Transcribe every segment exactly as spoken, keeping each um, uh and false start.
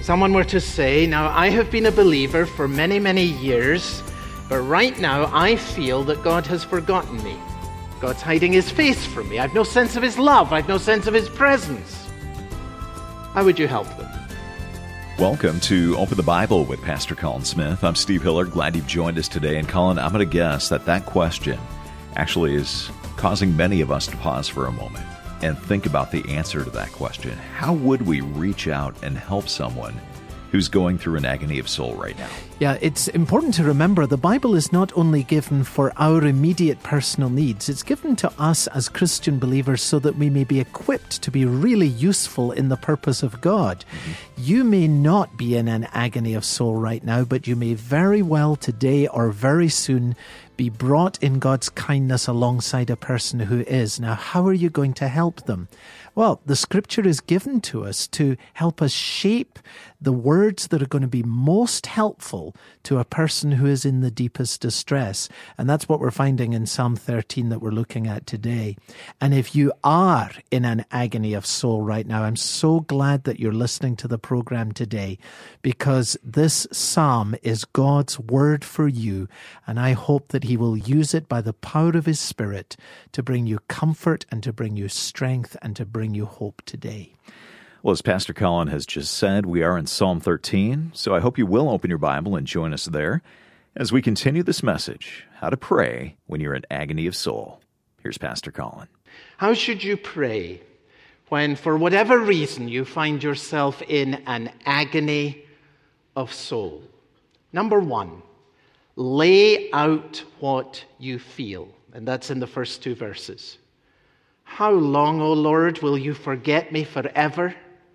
someone were to say, now I have been a believer for many, many years, but right now I feel that God has forgotten me. God's hiding his face from me. I've no sense of his love. I've no sense of his presence. How would you help them? Welcome to Open the Bible with Pastor Colin Smith. I'm Steve Hiller. Glad you've joined us today. And Colin, I'm going to guess that that question actually is causing many of us to pause for a moment and think about the answer to that question. How would we reach out and help someone who's going through an agony of soul right now? Yeah, it's important to remember the Bible is not only given for our immediate personal needs, it's given to us as Christian believers so that we may be equipped to be really useful in the purpose of God. Mm-hmm. You may not be in an agony of soul right now, but you may very well today or very soon be brought in God's kindness alongside a person who is. Now, how are you going to help them? Well, the scripture is given to us to help us shape the words that are going to be most helpful to a person who is in the deepest distress. And that's what we're finding in Psalm thirteen that we're looking at today. And if you are in an agony of soul right now, I'm so glad that you're listening to the program today, because this psalm is God's word for you. And I hope that he will use it by the power of his Spirit to bring you comfort and to bring you strength and to bring you hope today. Well, as Pastor Colin has just said, we are in Psalm thirteen, so I hope you will open your Bible and join us there as we continue this message, how to pray when you're in agony of soul. Here's Pastor Colin. How should you pray when, for whatever reason, you find yourself in an agony of soul? Number one, lay out what you feel. And that's in the first two verses. How long, O Lord, will you forget me forever?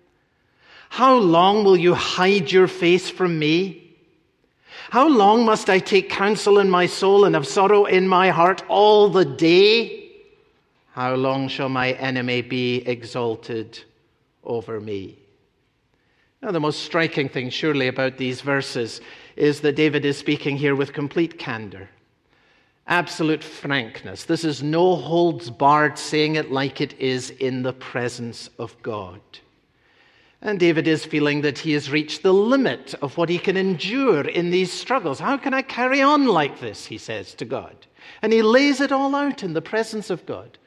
How long will you hide your face from me? How long must I take counsel in my soul and have sorrow in my heart all the day? How long shall my enemy be exalted over me? Now, the most striking thing, surely, about these verses is that David is speaking here with complete candor, absolute frankness. This is no holds barred, saying it like it is in the presence of God. And David is feeling that he has reached the limit of what he can endure in these struggles. How can I carry on like this, he says to God. And he lays it all out in the presence of God.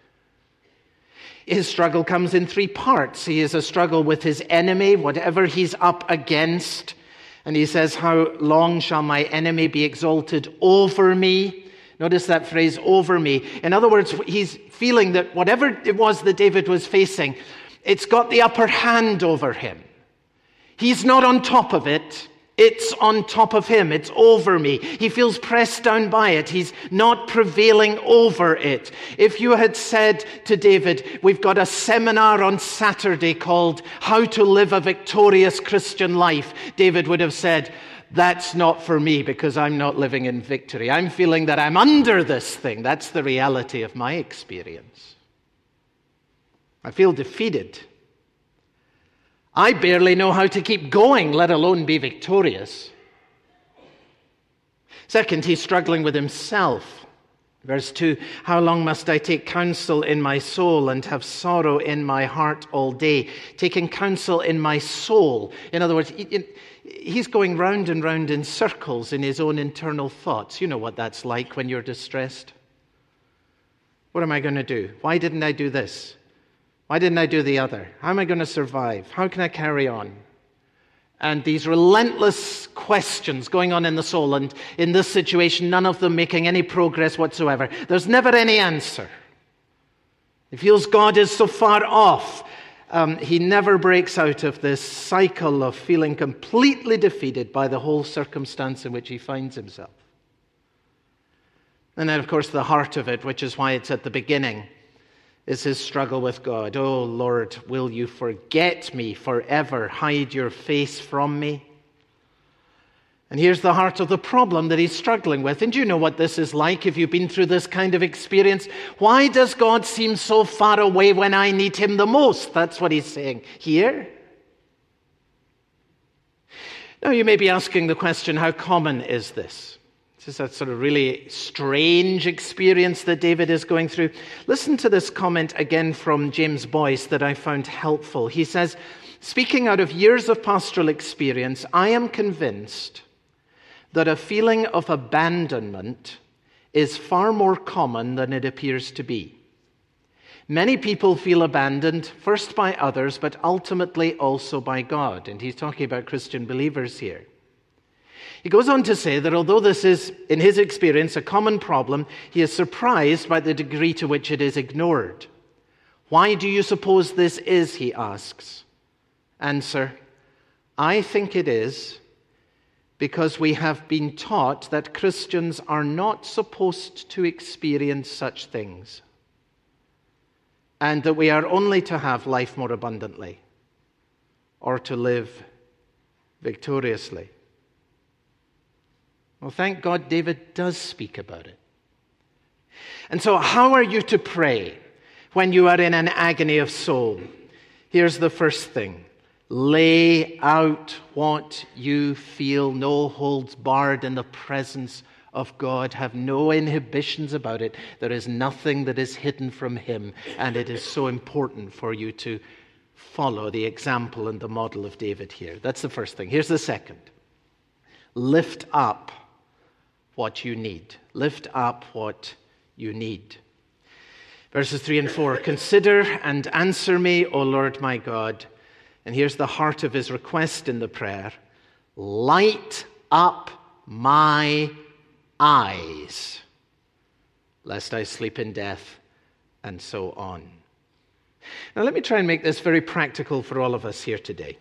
His struggle comes in three parts. He is a struggle with his enemy, whatever he's up against. And he says, how long shall my enemy be exalted over me? Notice that phrase, over me. In other words, he's feeling that whatever it was that David was facing, it's got the upper hand over him. He's not on top of it. It's on top of him. It's over me. He feels pressed down by it. He's not prevailing over it. If you had said to David, we've got a seminar on Saturday called How to Live a Victorious Christian Life, David would have said, that's not for me because I'm not living in victory. I'm feeling that I'm under this thing. That's the reality of my experience. I feel defeated. I barely know how to keep going, let alone be victorious. Second, he's struggling with himself. Verse two, how long must I take counsel in my soul and have sorrow in my heart all day? Taking counsel in my soul. In other words, he's going round and round in circles in his own internal thoughts. You know what that's like when you're distressed. What am I going to do? Why didn't I do this? Why didn't I do the other? How am I going to survive? How can I carry on? And these relentless questions going on in the soul, and in this situation, none of them making any progress whatsoever. There's never any answer. He feels God is so far off. Um, he never breaks out of this cycle of feeling completely defeated by the whole circumstance in which he finds himself. And then, of course, the heart of it, which is why it's at the beginning, is his struggle with God. Oh, Lord, will you forget me forever? Hide your face from me? And here's the heart of the problem that he's struggling with. And you know what this is like if you've been through this kind of experience. Why does God seem so far away when I need him the most? That's what he's saying here. Now, you may be asking the question, how common is this? This is a sort of really strange experience that David is going through. Listen to this comment again from James Boyce that I found helpful. He says, speaking out of years of pastoral experience, I am convinced that a feeling of abandonment is far more common than it appears to be. Many people feel abandoned, first by others, but ultimately also by God. And he's talking about Christian believers here. He goes on to say that although this is, in his experience, a common problem, he is surprised by the degree to which it is ignored. Why do you suppose this is, he asks. Answer, I think it is because we have been taught that Christians are not supposed to experience such things, and that we are only to have life more abundantly, or to live victoriously. Well, thank God David does speak about it. And so how are you to pray when you are in an agony of soul? Here's the first thing. Lay out what you feel, no holds barred in the presence of God. Have no inhibitions about it. There is nothing that is hidden from him, and it is so important for you to follow the example and the model of David here. That's the first thing. Here's the second. Lift up what you need. Lift up what you need. Verses three and four. Consider and answer me, O Lord my God. And here's the heart of his request in the prayer. Light up my eyes, lest I sleep in death, and so on. Now let me try and make this very practical for all of us here today.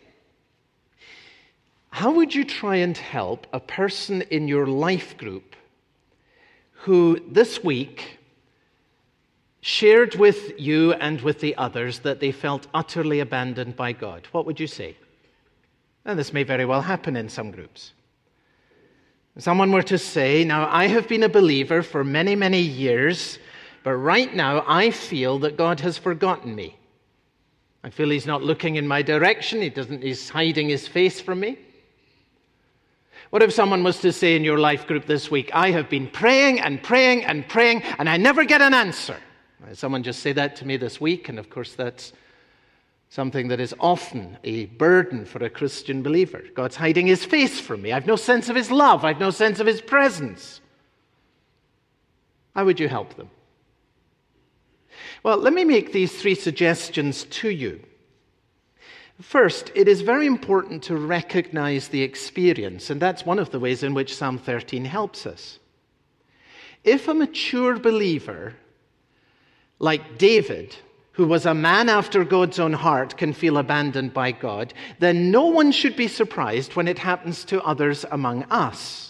How would you try and help a person in your life group who this week shared with you and with the others that they felt utterly abandoned by God? What would you say? And this may very well happen in some groups. Someone were to say, now I have been a believer for many, many years, but right now I feel that God has forgotten me. I feel he's not looking in my direction. He doesn't, he's hiding his face from me. What if someone was to say in your life group this week, I have been praying and praying and praying, and I never get an answer? Someone just say that to me this week, and of course that's something that is often a burden for a Christian believer. God's hiding his face from me. I've no sense of his love. I've no sense of his presence. How would you help them? Well, let me make these three suggestions to you. First, it is very important to recognize the experience, and that's one of the ways in which Psalm thirteen helps us. If a mature believer, like David, who was a man after God's own heart, can feel abandoned by God, then no one should be surprised when it happens to others among us.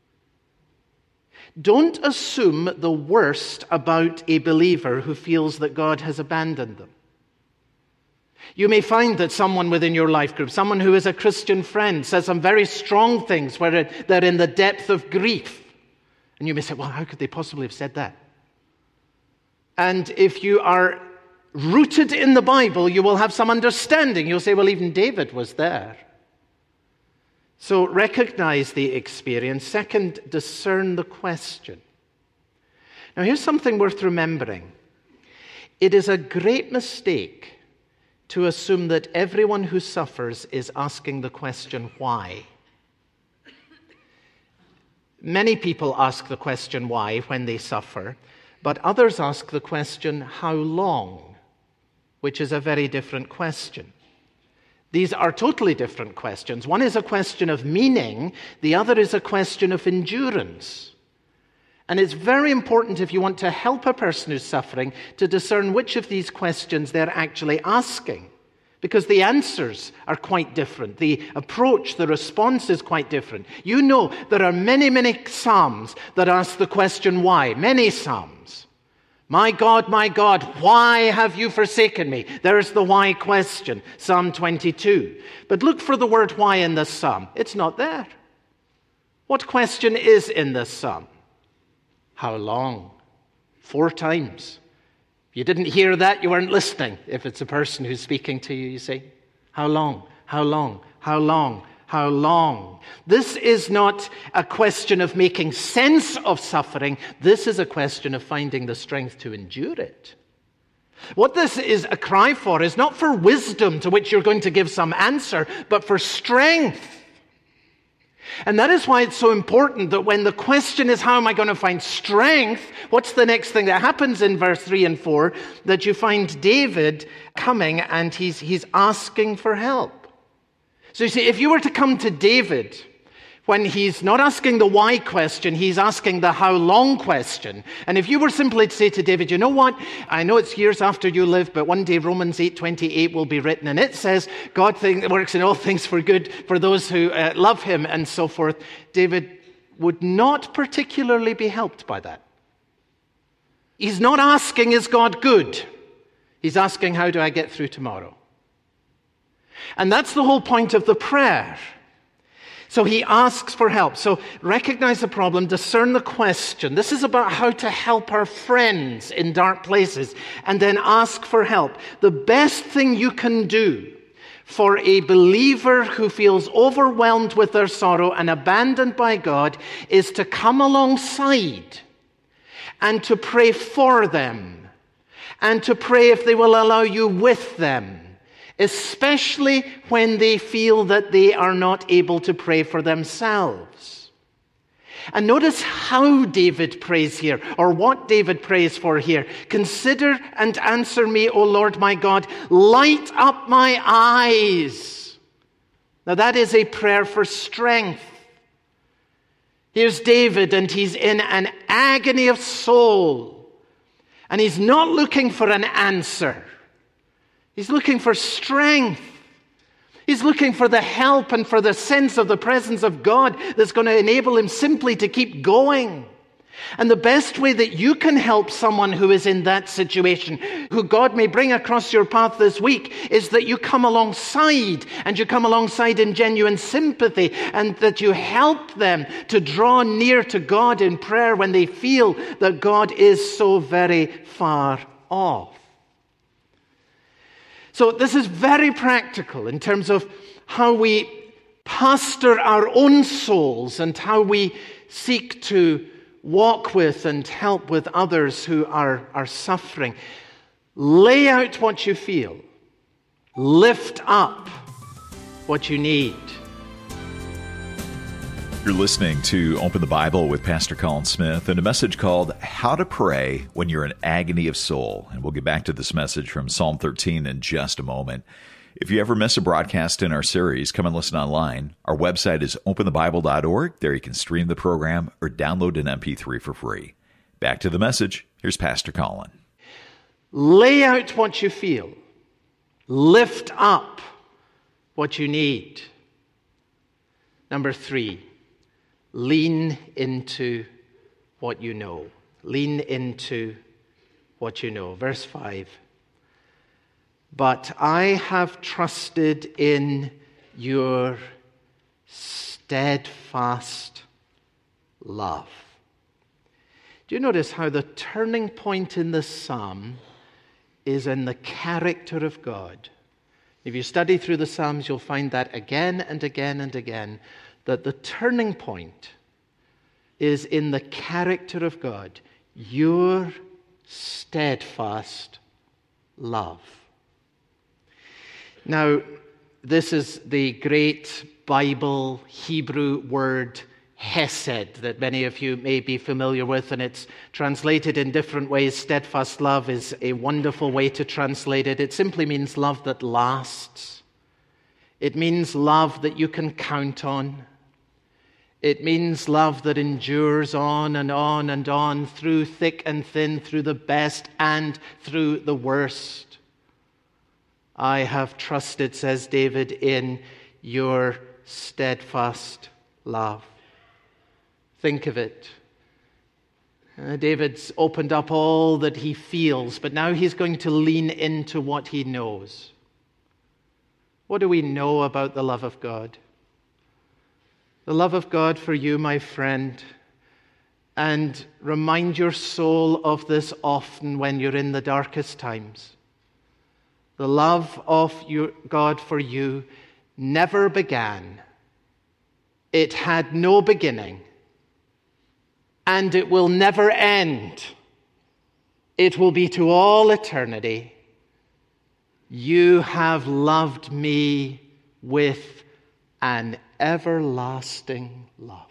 Don't assume the worst about a believer who feels that God has abandoned them. You may find that someone within your life group, someone who is a Christian friend, says some very strong things where they're in the depth of grief. And you may say, well, how could they possibly have said that? And if you are rooted in the Bible, you will have some understanding. You'll say, well, even David was there. So recognize the experience. Second, discern the question. Now, here's something worth remembering. It is a great mistake to assume that everyone who suffers is asking the question, why? Many people ask the question, why, when they suffer, but others ask the question, how long? Which is a very different question. These are totally different questions. One is a question of meaning, the other is a question of endurance. And it's very important, if you want to help a person who's suffering, to discern which of these questions they're actually asking. Because the answers are quite different. The approach, the response is quite different. You know there are many, many psalms that ask the question, why? Many psalms. My God, my God, why have you forsaken me? There's the why question, Psalm twenty-two. But look for the word why in this psalm. It's not there. What question is in this psalm? How long? Four times. If you didn't hear that, you weren't listening. If it's a person who's speaking to you, you say, how long? How long? How long? How long? This is not a question of making sense of suffering. This is a question of finding the strength to endure it. What this is a cry for is not for wisdom to which you're going to give some answer, but for strength. And that is why it's so important that when the question is, how am I going to find strength? What's the next thing that happens in verse three and four? That you find David coming and he's, he's asking for help. So you see, if you were to come to David when he's not asking the why question, he's asking the how long question. And if you were simply to say to David, you know what, I know it's years after you live, but one day Romans eight twenty-eight will be written, and it says, God thing, works in all things for good for those who uh, love him, and so forth. David would not particularly be helped by that. He's not asking, is God good? He's asking, how do I get through tomorrow? And that's the whole point of the prayer. So he asks for help. So recognize the problem, discern the question. This is about how to help our friends in dark places, and then ask for help. The best thing you can do for a believer who feels overwhelmed with their sorrow and abandoned by God is to come alongside and to pray for them, and to pray, if they will allow you, with them. Especially when they feel that they are not able to pray for themselves. And notice how David prays here, or what David prays for here. Consider and answer me, O Lord my God. Light up my eyes. Now that is a prayer for strength. Here's David, and he's in an agony of soul. And he's not looking for an answer. He's looking for strength. He's looking for the help and for the sense of the presence of God that's going to enable him simply to keep going. And the best way that you can help someone who is in that situation, who God may bring across your path this week, is that you come alongside, and you come alongside in genuine sympathy, and that you help them to draw near to God in prayer when they feel that God is so very far off. So this is very practical in terms of how we pastor our own souls and how we seek to walk with and help with others who are, are suffering. Lay out what you feel. Lift up what you need. You're listening to Open the Bible with Pastor Colin Smith and a message called How to Pray When You're in Agony of Soul. And we'll get back to this message from Psalm thirteen in just a moment. If you ever miss a broadcast in our series, come and listen online. Our website is open the bible dot org. There you can stream the program or download an M P three for free. Back to the message. Here's Pastor Colin. Lay out what you feel. Lift up what you need. Number three. Lean into what you know. Lean into what you know. Verse five. But I have trusted in your steadfast love. Do you notice how the turning point in this psalm is in the character of God? If you study through the Psalms, you'll find that again and again and again, that the turning point is in the character of God, your steadfast love. Now, this is the great Bible Hebrew word hesed that many of you may be familiar with, and it's translated in different ways. Steadfast love is a wonderful way to translate it. It simply means love that lasts. It means love that you can count on. It means love that endures on and on and on through thick and thin, through the best and through the worst. I have trusted, says David, in your steadfast love. Think of it. Uh, David's opened up all that he feels, but now he's going to lean into what he knows. What do we know about the love of God? The love of God for you, my friend, and remind your soul of this often when you're in the darkest times. The love of your God for you never began It had no beginning, and it will never end. It will be to all eternity. You have loved me with an everlasting love.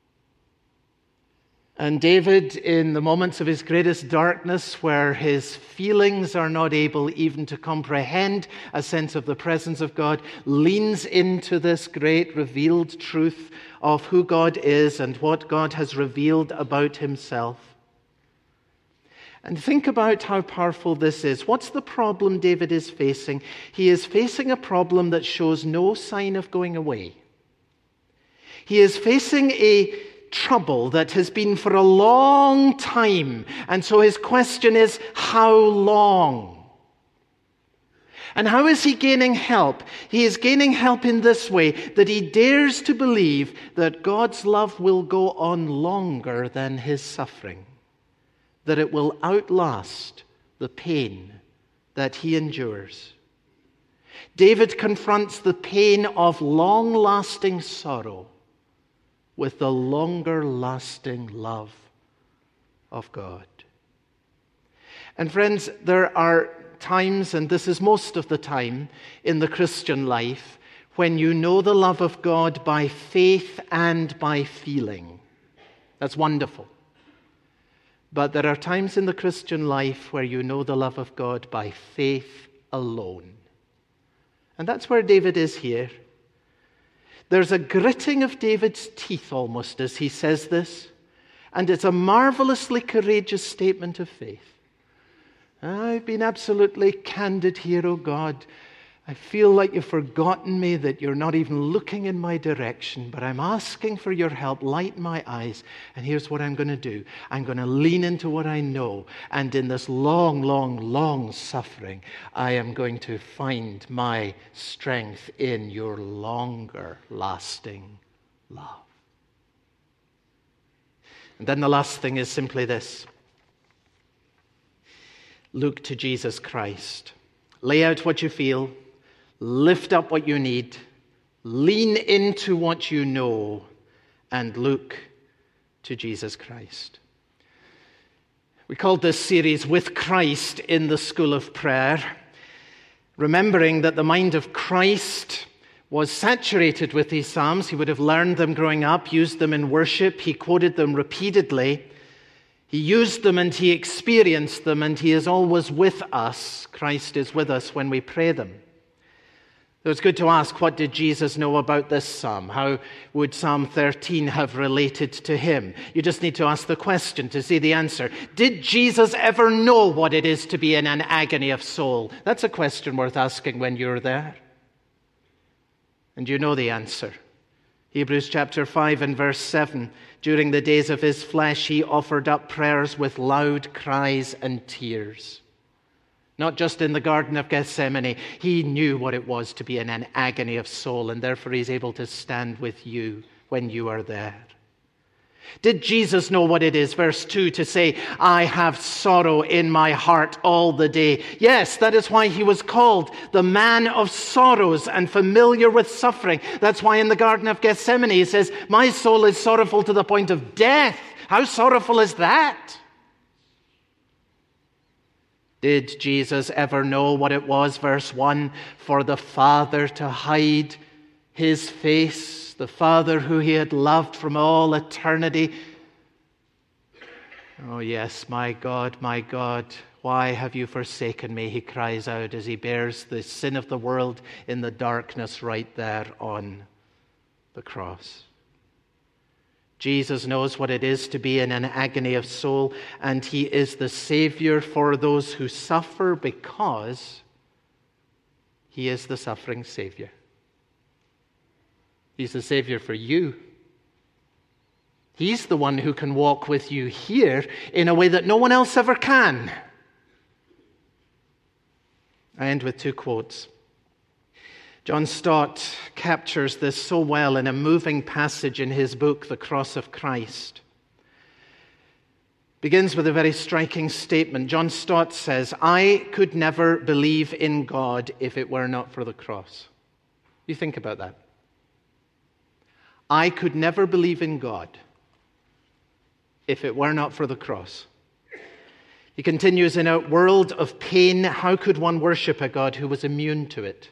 And David, in the moments of his greatest darkness, where his feelings are not able even to comprehend a sense of the presence of God, leans into this great revealed truth of who God is and what God has revealed about himself. And think about how powerful this is. What's the problem David is facing? He is facing a problem that shows no sign of going away. He is facing a trouble that has been for a long time. And so his question is, how long? And how is he gaining help? He is gaining help in this way, that he dares to believe that God's love will go on longer than his suffering, that it will outlast the pain that he endures. David confronts the pain of long-lasting sorrow with the longer-lasting love of God. And friends, there are times, and this is most of the time in the Christian life, when you know the love of God by faith and by feeling. That's wonderful. But there are times in the Christian life where you know the love of God by faith alone. And that's where David is here. There's a gritting of David's teeth almost as he says this, and it's a marvelously courageous statement of faith. I've been absolutely candid here, O God. I feel like you've forgotten me, that you're not even looking in my direction, but I'm asking for your help. Light my eyes. And here's what I'm going to do. I'm going to lean into what I know. And in this long, long, long suffering, I am going to find my strength in your longer lasting love. And then the last thing is simply this. Look to Jesus Christ. Lay out what you feel. Lift up what you need, lean into what you know, and look to Jesus Christ. We called this series With Christ in the School of Prayer, remembering that the mind of Christ was saturated with these Psalms. He would have learned them growing up, used them in worship. He quoted them repeatedly. He used them and he experienced them, and he is always with us. Christ is with us when we pray them. So it's good to ask, what did Jesus know about this psalm? How would Psalm thirteen have related to him? You just need to ask the question to see the answer. Did Jesus ever know what it is to be in an agony of soul? That's a question worth asking when you're there. And you know the answer. Hebrews chapter five and verse seven. During the days of his flesh, he offered up prayers with loud cries and tears. Not just in the Garden of Gethsemane. He knew what it was to be in an agony of soul, and therefore he's able to stand with you when you are there. Did Jesus know what it is, verse two, to say, I have sorrow in my heart all the day? Yes, that is why he was called the man of sorrows and familiar with suffering. That's why in the Garden of Gethsemane he says, my soul is sorrowful to the point of death. How sorrowful is that? Did Jesus ever know what it was, verse one, for the Father to hide his face, the Father who he had loved from all eternity? Oh yes, my God, my God, why have you forsaken me? He cries out as he bears the sin of the world in the darkness right there on the cross. Jesus knows what it is to be in an agony of soul, and he is the Savior for those who suffer because he is the suffering Savior. He's the Savior for you. He's the one who can walk with you here in a way that no one else ever can. I end with two quotes. John Stott captures this so well in a moving passage in his book, The Cross of Christ. Begins with a very striking statement. John Stott says, I could never believe in God if it were not for the cross. You think about that. I could never believe in God if it were not for the cross. He continues, in a world of pain, how could one worship a God who was immune to it?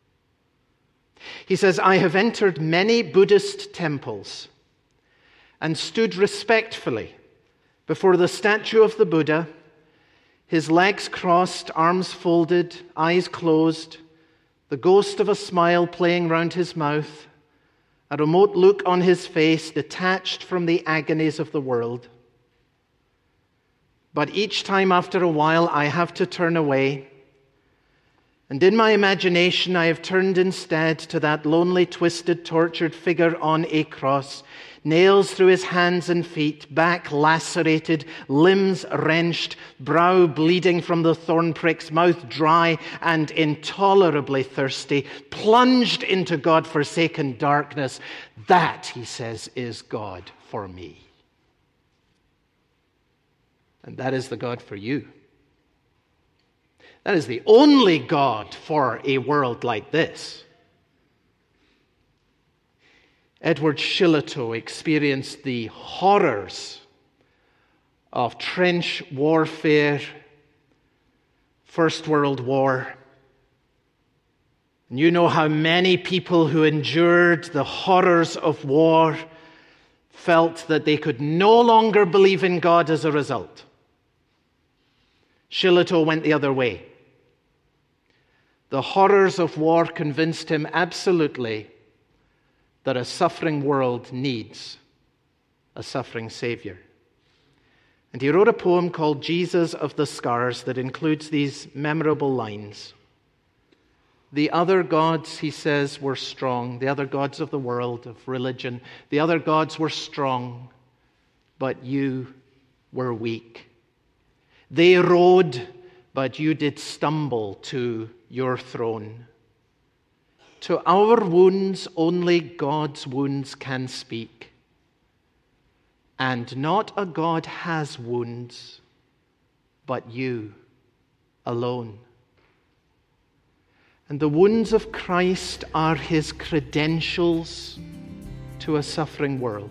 He says, I have entered many Buddhist temples and stood respectfully before the statue of the Buddha, his legs crossed, arms folded, eyes closed, the ghost of a smile playing round his mouth, a remote look on his face detached from the agonies of the world. But each time after a while I have to turn away, and in my imagination I have turned instead to that lonely, twisted, tortured figure on a cross, nails through his hands and feet, back lacerated, limbs wrenched, brow bleeding from the thorn pricks, mouth dry and intolerably thirsty, plunged into God-forsaken darkness. That, he says, is God for me. And that is the God for you. That is the only God for a world like this. Edward Shillito experienced the horrors of trench warfare, First World War. And you know how many people who endured the horrors of war felt that they could no longer believe in God as a result. Shillito went the other way. The horrors of war convinced him absolutely that a suffering world needs a suffering Savior. And he wrote a poem called Jesus of the Scars that includes these memorable lines. The other gods, he says, were strong. The other gods of the world, of religion. The other gods were strong, but you were weak. They rode, but you did stumble to your throne. To our wounds, only God's wounds can speak. And not a God has wounds, but you alone. And the wounds of Christ are his credentials to a suffering world.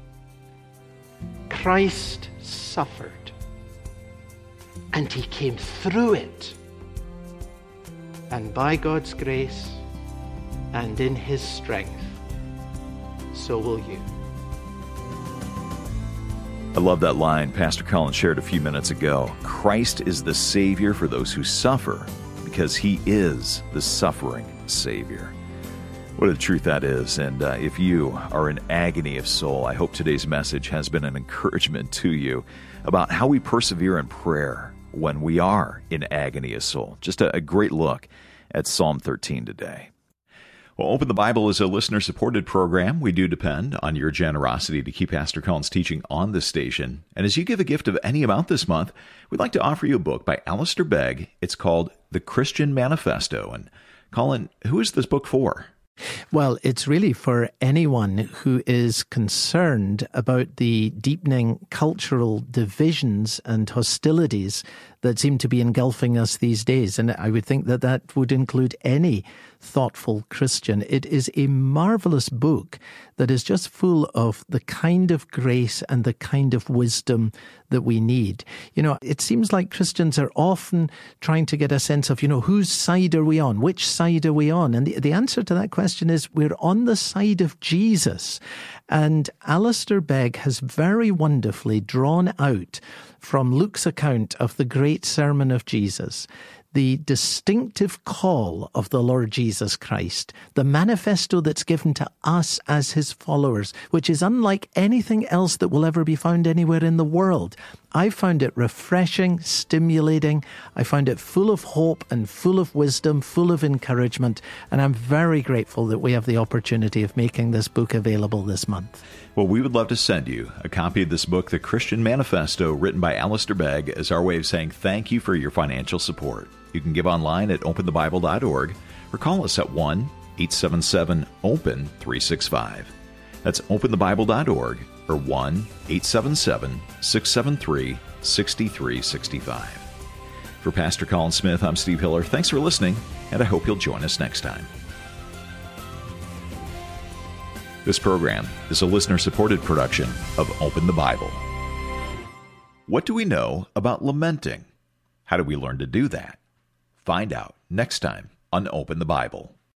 Christ suffered, and he came through it. And by God's grace and in his strength, so will you. I love that line Pastor Colin shared a few minutes ago. Christ is the Savior for those who suffer because he is the suffering Savior. What a truth that is. And uh, if you are in agony of soul, I hope today's message has been an encouragement to you about how we persevere in prayer when we are in agony of soul. Just a, a great look at Psalm thirteen today. Well, Open the Bible is a listener-supported program. We do depend on your generosity to keep Pastor Colin's teaching on this station. And as you give a gift of any amount this month, we'd like to offer you a book by Alistair Begg. It's called The Christian Manifesto. And Colin, who is this book for? Well, it's really for anyone who is concerned about the deepening cultural divisions and hostilities that seem to be engulfing us these days. And I would think that that would include any thoughtful Christian. It is a marvelous book that is just full of the kind of grace and the kind of wisdom that we need. You know, it seems like Christians are often trying to get a sense of, you know, whose side are we on? Which side are we on? And the, the answer to that question is we're on the side of Jesus. And Alistair Begg has very wonderfully drawn out from Luke's account of the great sermon of Jesus the distinctive call of the Lord Jesus Christ, the manifesto that's given to us as his followers, which is unlike anything else that will ever be found anywhere in the world. I found it refreshing, stimulating. I found it full of hope and full of wisdom, full of encouragement. And I'm very grateful that we have the opportunity of making this book available this month. Well, we would love to send you a copy of this book, The Christian Manifesto, written by Alistair Begg, as our way of saying thank you for your financial support. You can give online at open the bible dot org or call us at one eight seven seven open three six five. That's open the bible dot org or one eight seven seven six seven three six three six five. For Pastor Colin Smith, I'm Steve Hiller. Thanks for listening, and I hope you'll join us next time. This program is a listener-supported production of Open the Bible. What do we know about lamenting? How do we learn to do that? Find out next time on Open the Bible.